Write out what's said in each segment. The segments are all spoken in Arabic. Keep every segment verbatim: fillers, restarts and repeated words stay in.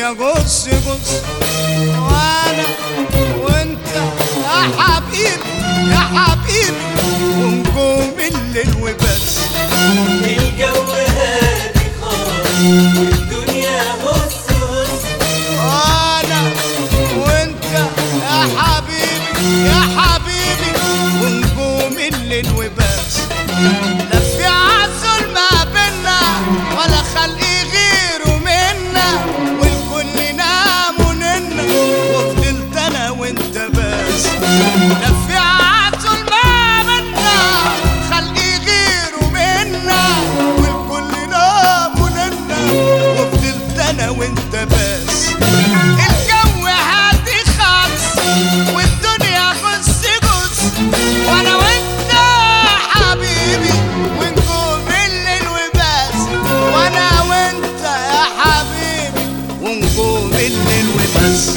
والدنيا جص جص، وانا وانت يا حبيبي يا حبيبي ونجوم الليل وبس. الجو هادي خالص والدنيا هص هص، وانا وانت يا حبيبي يا حبيبي ونجوم الليل وبس. لا في عسل ما بينا ولا خلق غيره منا، والكل ناموا ننا وفضلت انا وانت بس. لا في عسل ما بينا خلق غيره منا، والكل ناموا ننا وفضلت انا وانت بس. الجو هادي خالص والدنيا غص غص، وانا وانت حبيبي ونجوم الليل وبس. وانا وانت يا حبيبي ونجوم الليل وبس.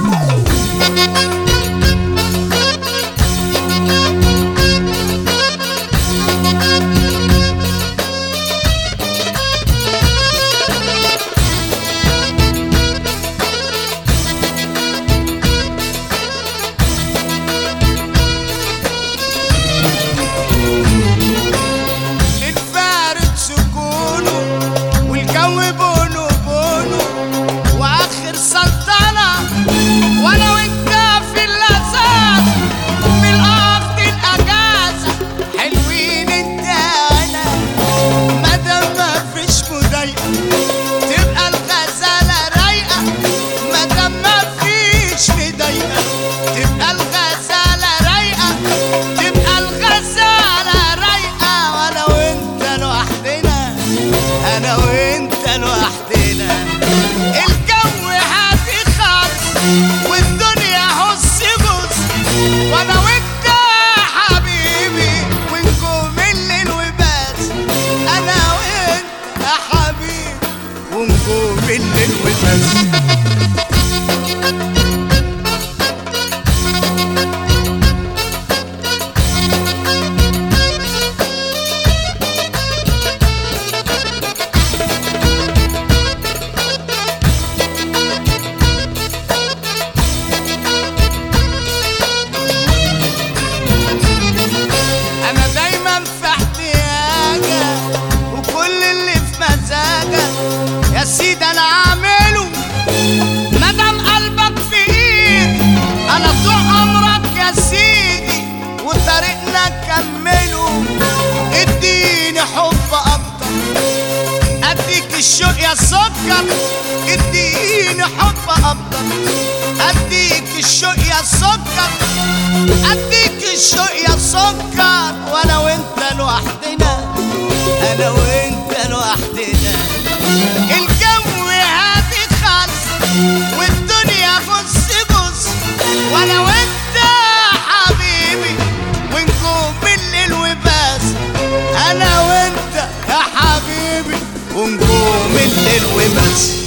الفارد سكونه والجو بونو بونو واخر سلطنة، وانا وانت في اللذات بالقفط الاجازة حلوين انت انا. مادام مفيش مضايقة تبقى الغزالة رايقة، مادام مفيش مضايقة تبقى الغزالة رايقة، تبقى الغزالة رايقة. وانا وانت لوحدنا انا وانت لوحدنا. الجو هادي خالص والدنيا هص غص، وانا وانت حبيبي ونجوم الليل وبس. انا وانت يا حبيبي ونجوم الليل وبس. أنا دايما في احتياجك وكل اللي في مزاجك يا سيدي أنا أعمله، مادام قلبك في إيدي أنا طول عمرك يا سيدي وطريقنا نكمله. اديني حب أكتر أديك الشوق يا سكر، اديني حب أكتر أديك الشوق يا سكر، أديك الشوق يا سكر. وانا وانت لوحدنا انا وانت لوحدنا. الجو هادي خالص والدنيا غص غص، وانا وانت حبيبي ونجوم الليل وبس. انا وانت يا حبيبي ونجوم الليل وبس.